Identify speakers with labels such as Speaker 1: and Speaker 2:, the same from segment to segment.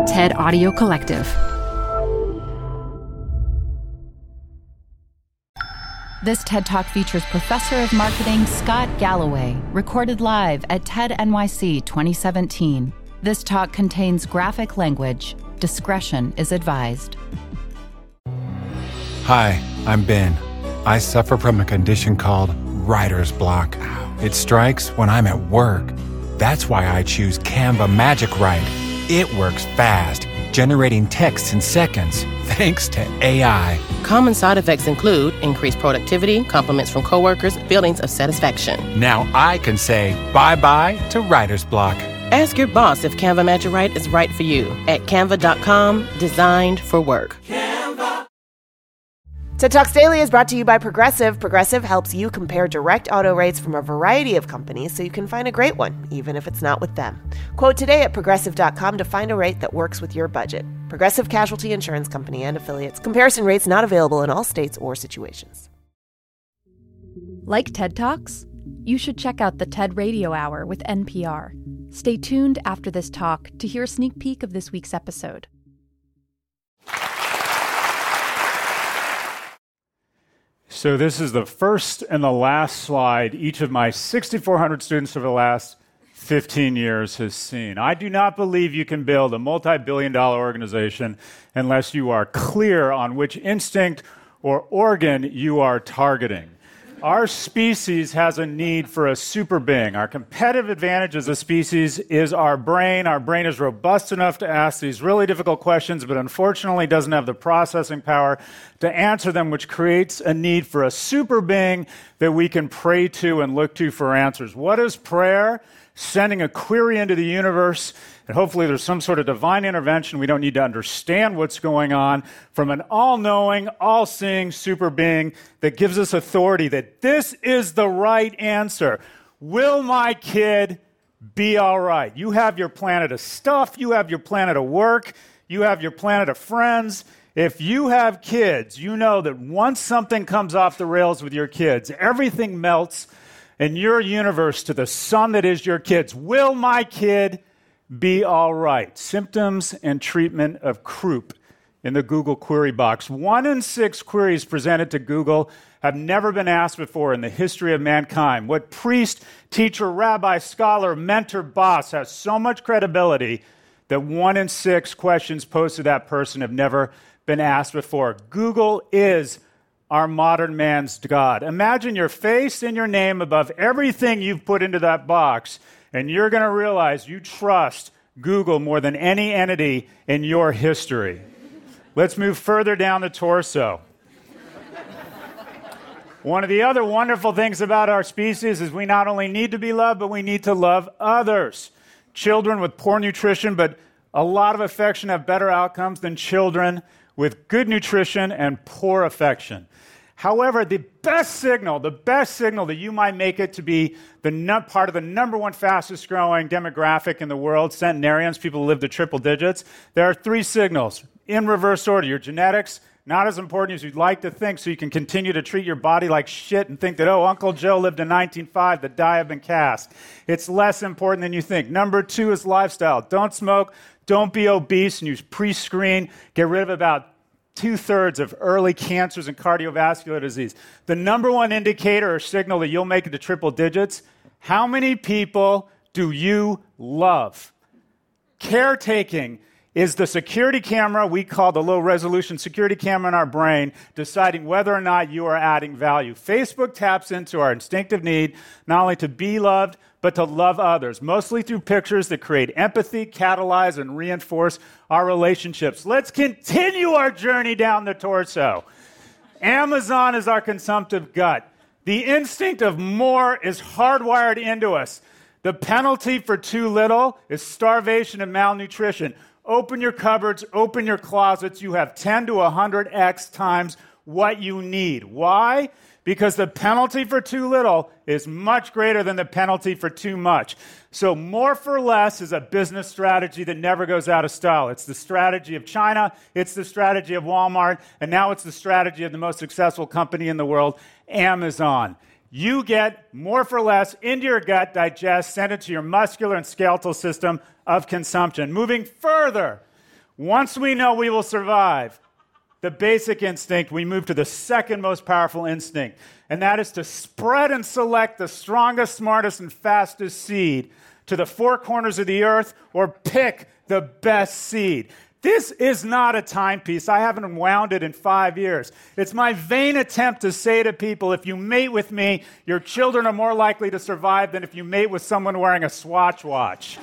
Speaker 1: TED Audio Collective. This TED Talk features Professor of Marketing Scott Galloway, recorded live at TED NYC 2017. This talk contains graphic language. Discretion is advised.
Speaker 2: Hi, I'm Ben. I suffer from a condition called writer's block. It strikes when I'm at work. That's why I choose Canva Magic Write. It works fast, generating text in seconds, thanks to AI.
Speaker 3: Common side effects include increased productivity, compliments from coworkers, feelings of satisfaction.
Speaker 2: Now I can say bye-bye to writer's block.
Speaker 3: Ask your boss if Canva Magic Write is right for you at canva.com, designed for work.
Speaker 4: TED Talks Daily is brought to you by Progressive. Progressive helps you compare direct auto rates from a variety of companies so you can find a great one, even if it's not with them. Quote today at Progressive.com to find a rate that works with your budget. Progressive Casualty Insurance Company and Affiliates. Comparison rates not available in all states or situations.
Speaker 1: Like TED Talks? You should check out the TED Radio Hour with NPR. Stay tuned after this talk to hear a sneak peek of this week's episode.
Speaker 5: So this is the first and the last slide each of my 6,400 students over the last 15 years has seen. I do not believe you can build a multi-billion-dollar organization unless you are clear on which instinct or organ you are targeting. Our species has a need for a super being. Our competitive advantage as a species is our brain. Our brain is robust enough to ask these really difficult questions, but unfortunately doesn't have the processing power to answer them, which creates a need for a super being that we can pray to and look to for answers. What is prayer? Sending a query into the universe, and hopefully there's some sort of divine intervention. We don't need to understand what's going on from an all-knowing, all-seeing super being that gives us authority that this is the right answer. Will my kid be all right? You have your planet of stuff. You have your planet of work. You have your planet of friends. If you have kids, you know that once something comes off the rails with your kids, everything melts in your universe to the sun that is your kids. Will my kid be all right? Symptoms and treatment of croup in the Google query box. 1 in 6 queries presented to Google have never been asked before in the history of mankind. What priest, teacher, rabbi, scholar, mentor, boss has so much credibility that 1 in 6 questions posed to that person have never been asked before? Google is our modern man's God. Imagine your face and your name above everything you've put into that box, and you're going to realize you trust Google more than any entity in your history. Let's move further down the torso. One of the other wonderful things about our species is we not only need to be loved, but we need to love others. Children with poor nutrition, but a lot of affection have better outcomes than children with good nutrition and poor affection. However, the best signal that you might make it to be part of the number one fastest growing demographic in the world, centenarians, people who live to triple digits, there are 3 signals in reverse order. Your genetics, not as important as you'd like to think, so you can continue to treat your body like shit and think that, oh, Uncle Joe lived in 1905, the die have been cast. It's less important than you think. Number 2 is lifestyle. Don't smoke, don't be obese, and use pre-screen. Get rid of about 2/3 of early cancers and cardiovascular disease. The number one indicator or signal that you'll make it to triple digits, how many people do you love? Caretaking is the security camera we call the low-resolution security camera in our brain, deciding whether or not you are adding value. Facebook taps into our instinctive need not only to be loved, but to love others, mostly through pictures that create empathy, catalyze, and reinforce our relationships. Let's continue our journey down the torso. Amazon is our consumptive gut. The instinct of more is hardwired into us. The penalty for too little is starvation and malnutrition. Open your cupboards, open your closets. You have 10 to 100x times what you need. Why? Because the penalty for too little is much greater than the penalty for too much. So more for less is a business strategy that never goes out of style. It's the strategy of China, it's the strategy of Walmart, and now it's the strategy of the most successful company in the world, Amazon. You get more for less into your gut, digest, send it to your muscular and skeletal system of consumption. Moving further, Once we know we will survive, the basic instinct, we move to the second most powerful instinct, and that is to spread and select the strongest, smartest, and fastest seed to the four corners of the earth, or pick the best seed. This is not a timepiece. I haven't wound it in 5 years. It's my vain attempt to say to people, if you mate with me, your children are more likely to survive than if you mate with someone wearing a Swatch watch.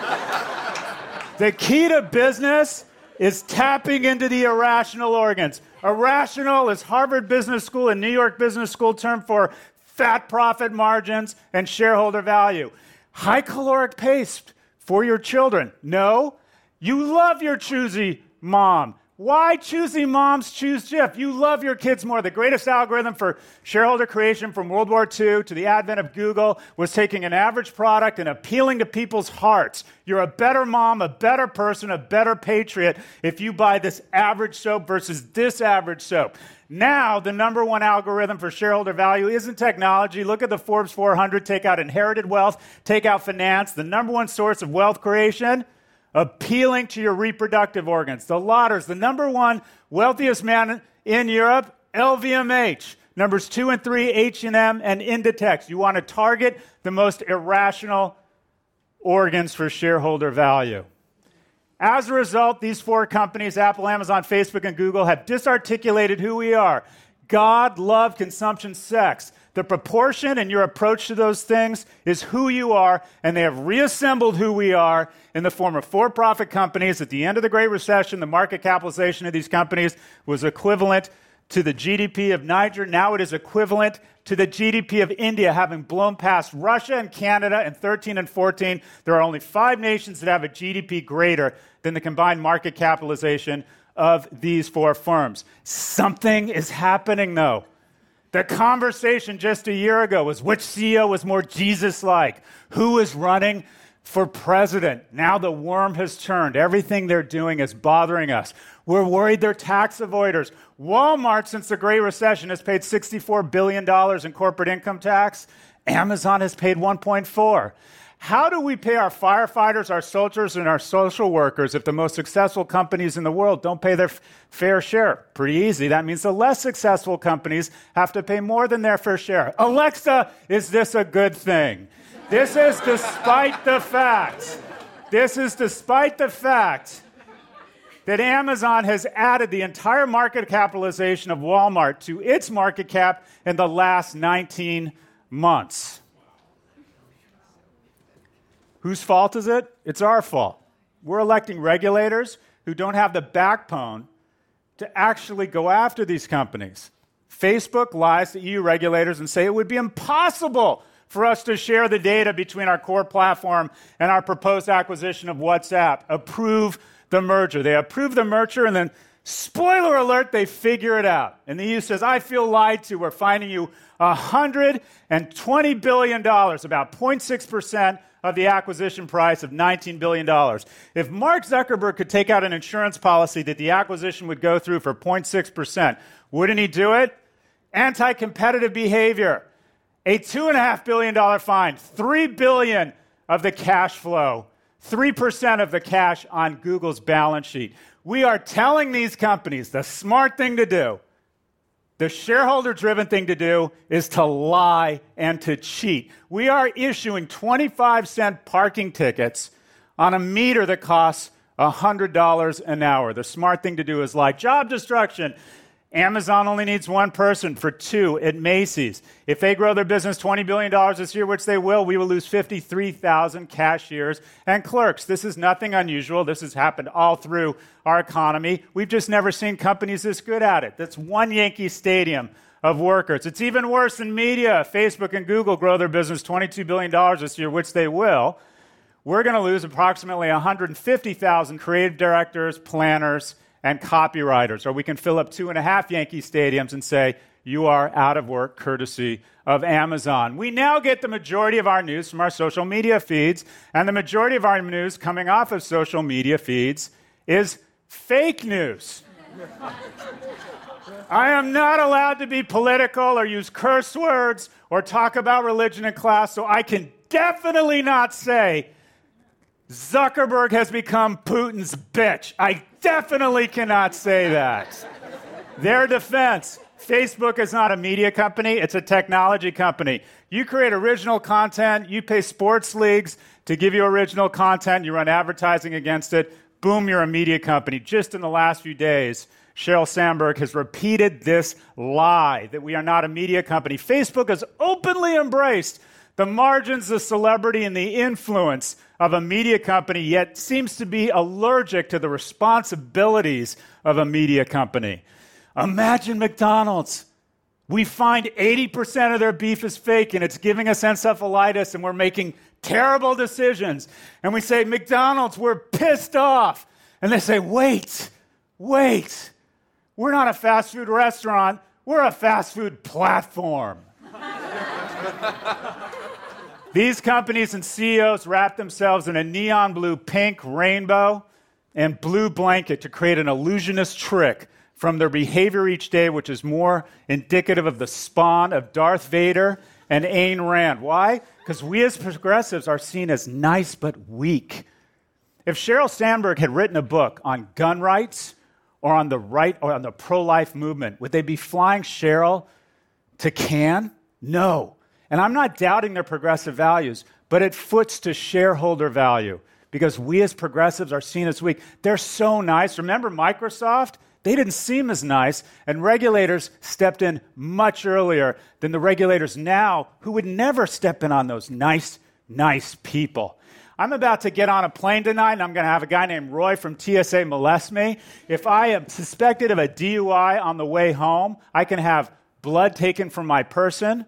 Speaker 5: The key to business is tapping into the irrational organs. Irrational is Harvard Business School and New York Business School term for fat profit margins and shareholder value. High caloric paste for your children. No. You love your choosy mom. Why choosy moms choose Jif? You love your kids more. The greatest algorithm for shareholder creation from World War II to the advent of Google was taking an average product and appealing to people's hearts. You're a better mom, a better person, a better patriot if you buy this average soap versus this average soap. Now, the number one algorithm for shareholder value isn't technology. Look at the Forbes 400. Take out inherited wealth. Take out finance. The number one source of wealth creation, appealing to your reproductive organs. The Lauders, the number one wealthiest man in Europe, LVMH. Numbers 2 and 3, H&M and Inditex. You want to target the most irrational organs for shareholder value. As a result, these four companies, Apple, Amazon, Facebook, and Google, have disarticulated who we are. God, love, consumption, sex. The proportion in your approach to those things is who you are, and they have reassembled who we are in the form of for-profit companies. At the end of the Great Recession, the market capitalization of these companies was equivalent to the GDP of Niger. Now it is equivalent to the GDP of India, having blown past Russia and Canada in 13 and 14. There are only 5 nations that have a GDP greater than the combined market capitalization of these four firms. Something is happening, though. The conversation just a year ago was which CEO was more Jesus-like, who is running for president. Now the worm has turned. Everything they're doing is bothering us. We're worried they're tax avoiders. Walmart, since the Great Recession, has paid $64 billion in corporate income tax. Amazon has paid $1.4. How do we pay our firefighters, our soldiers, and our social workers if the most successful companies in the world don't pay their fair share? Pretty easy. That means the less successful companies have to pay more than their fair share. Alexa, is this a good thing? This is despite the fact. This is despite the fact that Amazon has added the entire market capitalization of Walmart to its market cap in the last 19 months. Whose fault is it? It's our fault. We're electing regulators who don't have the backbone to actually go after these companies. Facebook lies to EU regulators and say it would be impossible for us to share the data between our core platform and our proposed acquisition of WhatsApp. Approve the merger. They approve the merger, and then, spoiler alert, they figure it out. And the EU says, I feel lied to. We're finding you $120 billion, about 0.6% of the acquisition price of $19 billion. If Mark Zuckerberg could take out an insurance policy that the acquisition would go through for 0.6%, wouldn't he do it? Anti-competitive behavior. A $2.5 billion fine, $3 billion of the cash flow, 3% of the cash on Google's balance sheet. We are telling these companies the smart thing to do, the shareholder-driven thing to do, is to lie and to cheat. We are issuing 25-cent parking tickets on a meter that costs $100 an hour. The smart thing to do is lie. Job destruction. Amazon only needs one person for 2 at Macy's. If they grow their business $20 billion this year, which they will, we will lose 53,000 cashiers and clerks. This is nothing unusual. This has happened all through our economy. We've just never seen companies this good at it. That's one Yankee Stadium of workers. It's even worse in media. Facebook and Google grow their business $22 billion this year, which they will. We're going to lose approximately 150,000 creative directors, planners, and copywriters, or we can fill up 2.5 Yankee stadiums and say, you are out of work courtesy of Amazon. We now get the majority of our news from our social media feeds, and the majority of our news coming off of social media feeds is fake news. I am not allowed to be political or use curse words or talk about religion and class, so I can definitely not say Zuckerberg has become Putin's bitch. I definitely cannot say that. Their defense, Facebook is not a media company, it's a technology company. You create original content, you pay sports leagues to give you original content, you run advertising against it, boom, you're a media company. Just in the last few days, Sheryl Sandberg has repeated this lie that we are not a media company. Facebook has openly embraced the margins, the celebrity, and the influence of a media company, yet seems to be allergic to the responsibilities of a media company. Imagine McDonald's. We find 80% of their beef is fake, and it's giving us encephalitis, and we're making terrible decisions. And we say, McDonald's, we're pissed off. And they say, wait. We're not a fast food restaurant. We're a fast food platform. These companies and CEOs wrap themselves in a neon blue, pink, rainbow, and blue blanket to create an illusionist trick from their behavior each day, which is more indicative of the spawn of Darth Vader and Ayn Rand. Why? Because we as progressives are seen as nice but weak. If Sheryl Sandberg had written a book on gun rights or on the right or on the pro-life movement, would they be flying Sheryl to Cannes? No. And I'm not doubting their progressive values, but it foots to shareholder value because we as progressives are seen as weak. They're so nice. Remember Microsoft? They didn't seem as nice, and regulators stepped in much earlier than the regulators now who would never step in on those nice people. I'm about to get on a plane tonight, and I'm going to have a guy named Roy from TSA molest me. If I am suspected of a DUI on the way home, I can have blood taken from my person.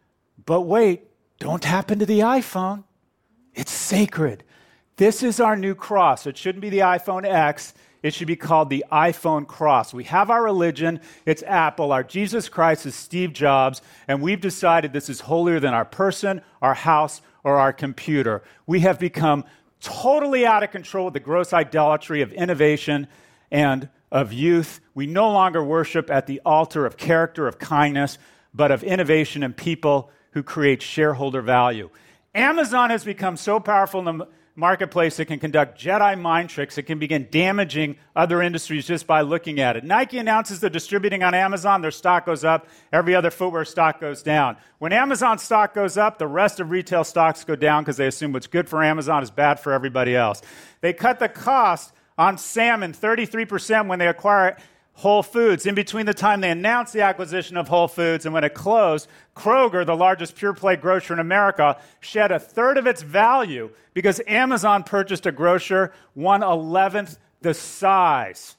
Speaker 5: But wait, don't tap into the iPhone. It's sacred. This is our new cross. It shouldn't be the iPhone X. It should be called the iPhone cross. We have our religion. It's Apple. Our Jesus Christ is Steve Jobs. And we've decided this is holier than our person, our house, or our computer. We have become totally out of control with the gross idolatry of innovation and of youth. We no longer worship at the altar of character, of kindness, but of innovation and people who create shareholder value. Amazon has become so powerful in the marketplace it can conduct Jedi mind tricks. It can begin damaging other industries just by looking at it. Nike announces they're distributing on Amazon, their stock goes up. Every other footwear stock goes down. When Amazon stock goes up, the rest of retail stocks go down because they assume what's good for Amazon is bad for everybody else. They cut the cost on salmon 33% when they acquire Whole Foods. In between the time they announced the acquisition of Whole Foods and when it closed, Kroger, the largest pure-play grocer in America, shed a third of its value because Amazon purchased a grocer 1/11th the size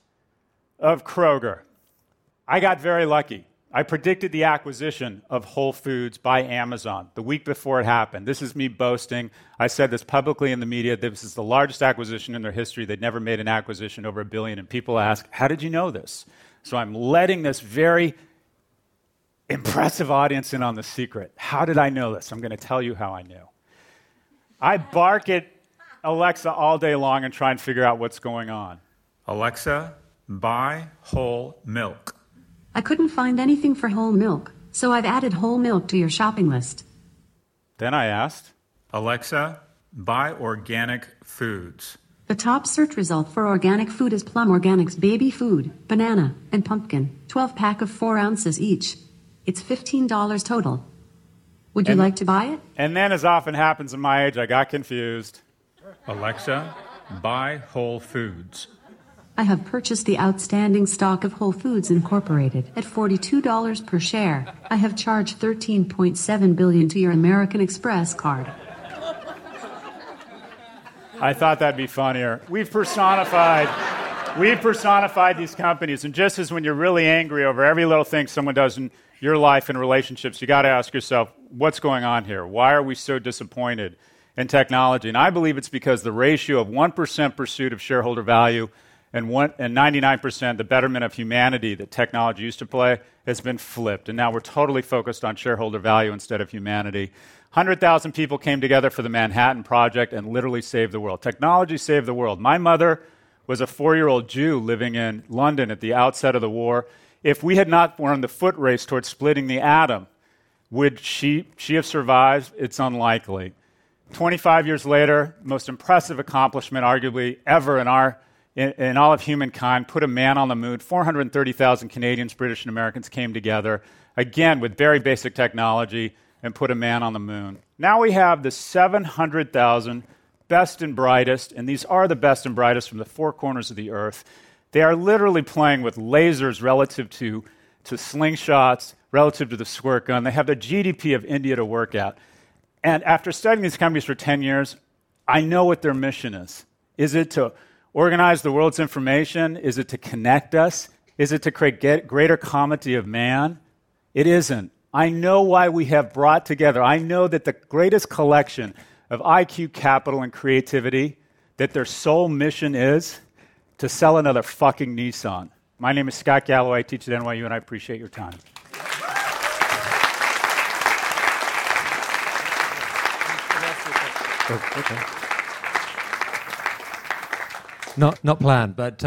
Speaker 5: of Kroger. I got very lucky. I predicted the acquisition of Whole Foods by Amazon the week before it happened. This is me boasting. I said this publicly in the media. This is the largest acquisition in their history. They'd never made an acquisition over $1 billion. And people ask, how did you know this? So I'm letting this very impressive audience in on the secret. How did I know this? I'm going to tell you how I knew. I bark at Alexa all day long and try and figure out what's going on.
Speaker 6: Alexa, buy whole milk.
Speaker 7: I couldn't find anything for whole milk, so I've added whole milk to your shopping list.
Speaker 5: Then I asked,
Speaker 6: Alexa, buy organic foods.
Speaker 7: The top search result for organic food is Plum Organics baby food, banana, and pumpkin, 12-pack of 4 ounces each. It's $15 total. Would you like to buy it?
Speaker 5: And then, as often happens in my age, I got confused.
Speaker 6: Alexa, buy Whole Foods.
Speaker 7: I have purchased the outstanding stock of Whole Foods Incorporated at $42 per share. I have charged $13.7 billion to your American Express card.
Speaker 5: I thought that'd be funnier. We've personified these companies, and just as when you're really angry over every little thing someone does in your life and relationships, you got to ask yourself, what's going on here? Why are we so disappointed in technology? And I believe it's because the ratio of 1% pursuit of shareholder value and 99% the betterment of humanity that technology used to play has been flipped. And now we're totally focused on shareholder value instead of humanity. 100,000 people came together for the Manhattan Project and literally saved the world. Technology saved the world. My mother was a 4-year-old Jew living in London at the outset of the war. If we had not won the foot race towards splitting the atom, would she have survived? It's unlikely. 25 years later, most impressive accomplishment arguably ever in all of humankind, put a man on the moon. 430,000 Canadians, British, and Americans came together, again with very basic technology, and put a man on the moon. Now we have the 700,000 best and brightest, and these are the best and brightest from the four corners of the earth. They are literally playing with lasers relative to slingshots, relative to the squirt gun. They have the GDP of India to work at. And after studying these companies for 10 years, I know what their mission is. Is it to organize the world's information? Is it to connect us? Is it to create greater comity of man? It isn't. I know why we have brought together. I know that the greatest collection of IQ, capital, and creativity, that their sole mission is to sell another fucking Nissan. My name is Scott Galloway. I teach at NYU, and I appreciate your time.
Speaker 8: Okay. Not planned, but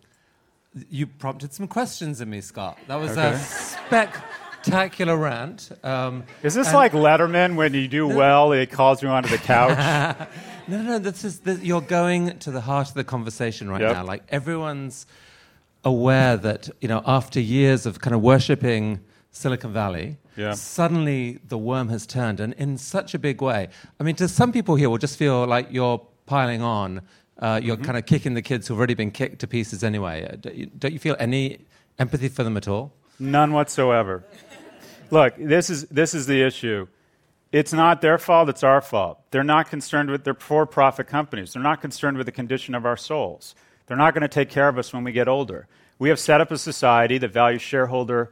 Speaker 8: you prompted some questions in me, Scott. That was a spectacular rant.
Speaker 5: Is this like Letterman when you do well, he calls you onto the couch?
Speaker 8: No. You're going to the heart of the conversation right now. Like everyone's aware that after years of kind of worshipping Silicon Valley, suddenly the worm has turned, and in such a big way. I mean, to some people here will just feel like you're piling on. You're kind of kicking the kids who've already been kicked to pieces anyway. Don't you feel any empathy for them at all?
Speaker 5: None whatsoever. Look, this is the issue. It's not their fault, it's our fault. They're not concerned with their for-profit companies. They're not concerned with the condition of our souls. They're not going to take care of us when we get older. We have set up a society that values shareholder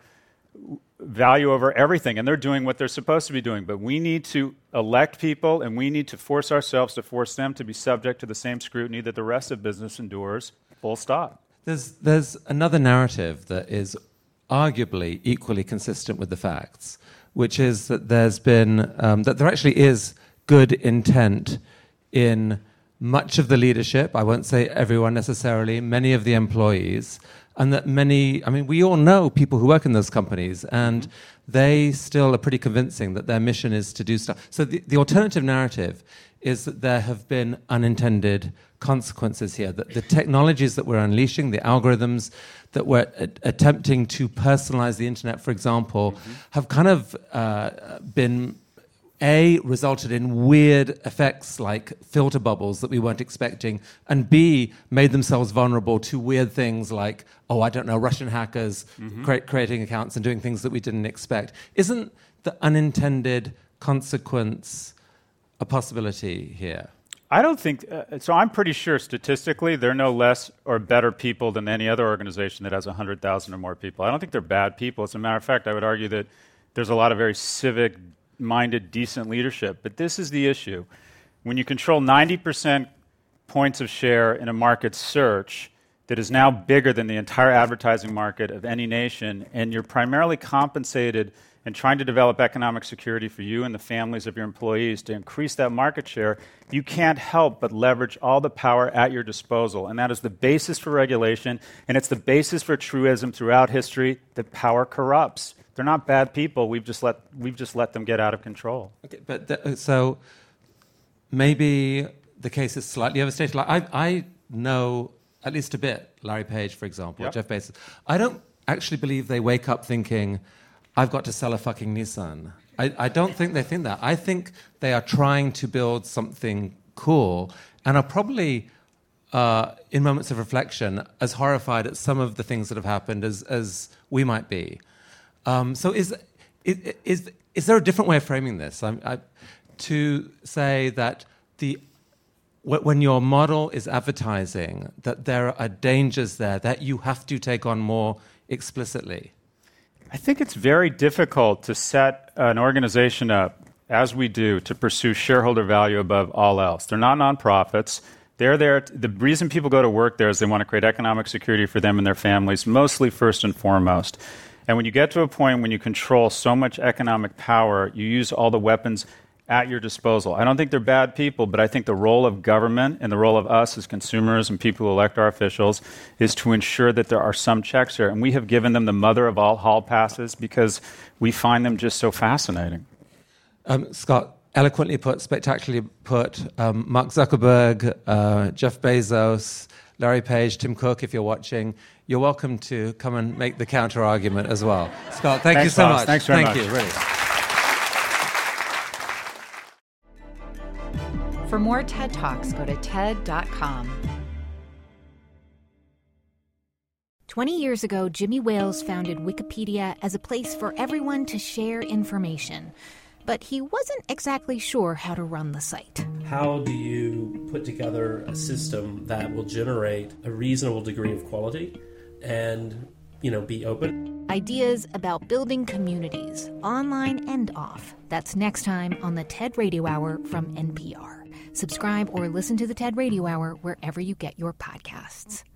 Speaker 5: value over everything, and they're doing what they're supposed to be doing. But we need to elect people, and we need to force ourselves to force them to be subject to the same scrutiny that the rest of business endures, full stop.
Speaker 8: There's another narrative that is arguably equally consistent with the facts, which is that there's been, that there actually is good intent in much of the leadership, I won't say everyone necessarily, many of the employees, and that we all know people who work in those companies, and they still are pretty convincing that their mission is to do stuff. So the alternative narrative is that there have been unintended consequences here, that the technologies that we're unleashing, the algorithms that we're attempting to personalize the internet, for example, have kind of been resulted in weird effects like filter bubbles that we weren't expecting, and B, made themselves vulnerable to weird things like, Russian hackers creating accounts and doing things that we didn't expect. Isn't the unintended consequence a possibility here?
Speaker 5: I don't think so. I'm pretty sure statistically they're no less or better people than any other organization that has 100,000 or more people. I don't think they're bad people. As a matter of fact, I would argue that there's a lot of very civic-minded, decent leadership. But this is the issue. When you control 90% points of share in a market search that is now bigger than the entire advertising market of any nation, and you're primarily compensated and trying to develop economic security for you and the families of your employees to increase that market share, you can't help but leverage all the power at your disposal. And that is the basis for regulation, and it's the basis for truism throughout history that power corrupts. They're not bad people. We've just let them get out of control.
Speaker 8: Okay, but so maybe the case is slightly overstated. Like I know at least a bit Larry Page, for example, Jeff Bezos. I don't actually believe they wake up thinking, I've got to sell a fucking Nissan. I don't think they think that. I think they are trying to build something cool and are probably, in moments of reflection, as horrified at some of the things that have happened as we might be. So is there a different way of framing this? To say that when your model is advertising, that there are dangers there that you have to take on more explicitly?
Speaker 5: I think it's very difficult to set an organization up, as we do, to pursue shareholder value above all else. They're not nonprofits. They're there. The reason people go to work there is they want to create economic security for them and their families, mostly first and foremost. And when you get to a point when you control so much economic power, you use all the weapons at your disposal. I don't think they're bad people, but I think the role of government and the role of us as consumers and people who elect our officials is to ensure that there are some checks here. And we have given them the mother of all hall passes because we find them just so fascinating.
Speaker 8: Scott, eloquently put, spectacularly put. Mark Zuckerberg, Jeff Bezos, Larry Page, Tim Cook, if you're watching, you're welcome to come and make the counter-argument as well. Scott, thank you so much.
Speaker 5: Thanks very much.
Speaker 8: Thank you, really.
Speaker 1: For more TED Talks, go to TED.com.
Speaker 9: 20 years ago, Jimmy Wales founded Wikipedia as a place for everyone to share information. But he wasn't exactly sure how to run the site.
Speaker 10: How do you put together a system that will generate a reasonable degree of quality and, be open?
Speaker 9: Ideas about building communities, online and off. That's next time on the TED Radio Hour from NPR. Subscribe or listen to the TED Radio Hour wherever you get your podcasts.